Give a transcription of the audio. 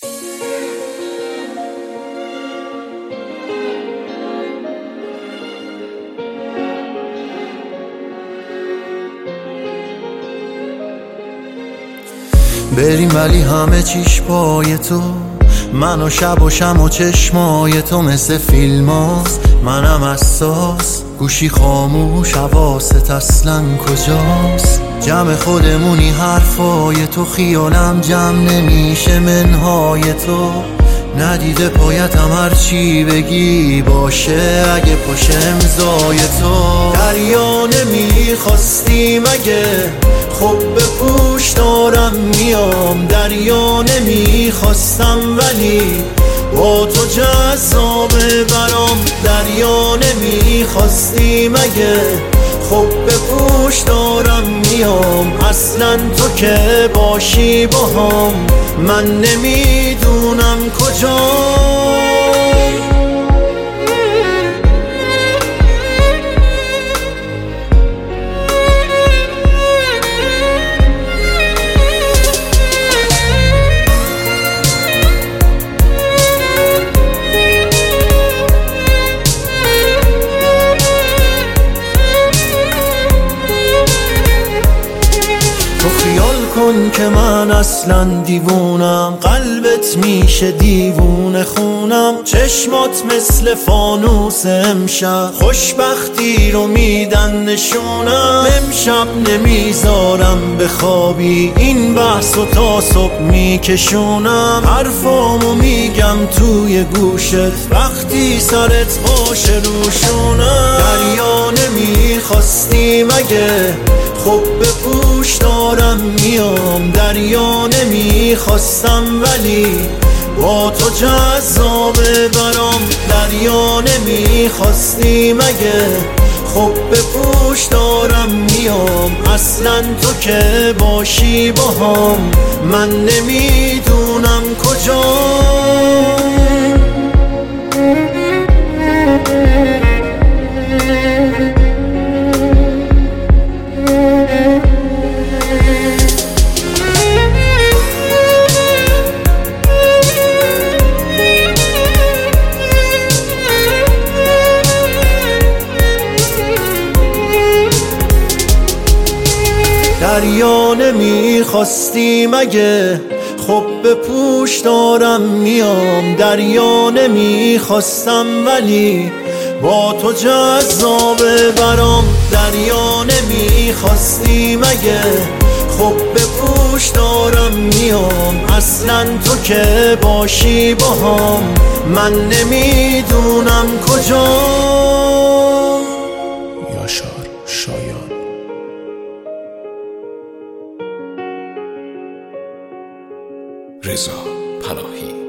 بریم ولی همه چیش پای تو، من و شب و شم و چشمای تو مثل فیلم هاست. منم حساس، گوشی خاموش، حواست اصلا کجاست؟ جمع خودمونی حرفای تو، خیالم جمع نمیشه منهای تو. ندیده پایتم هرچی بگی باشه اگه پاش امضای تو. دریا نمیخواستی مگه؟ خب به پوش دارم میام. دریا نمیخواستم ولی با تو جذابه برام. دریا نمیخواستی مگه؟ خب به پوش دارم میام. اصلا تو که باشی باهام من نمیدونم کجام. کن که من اصلا دیوونم، قلبت میشه دیوونه خونم. چشمات مثل فانوس امشب، خوشبختی رو میدن نشونم. امشب نمیذارم بخوابی، این بحثو تا صبح میکشونم. حرفامو میگم توی گوشت وقتی سرت باشه روشونم. دریا نمیخواستی مگه؟ خب به پوش دارم میام. دریا نمیخواستم ولی با تو جذابه برام. دریا نمیخواستی مگه؟ خب به پوش دارم میام. اصلا تو که باشی باهام من نمیدونم کجام. دریا نمیخواستی مگه؟ خب به پوش دارم میام. دریا نمیخواستم ولی با تو جذابه برام. دریا نمیخواستی مگه؟ خب به پوش دارم میام. اصلا تو که باشی باهام من نمیدونم کجام. یاشار شایان رضا پناهی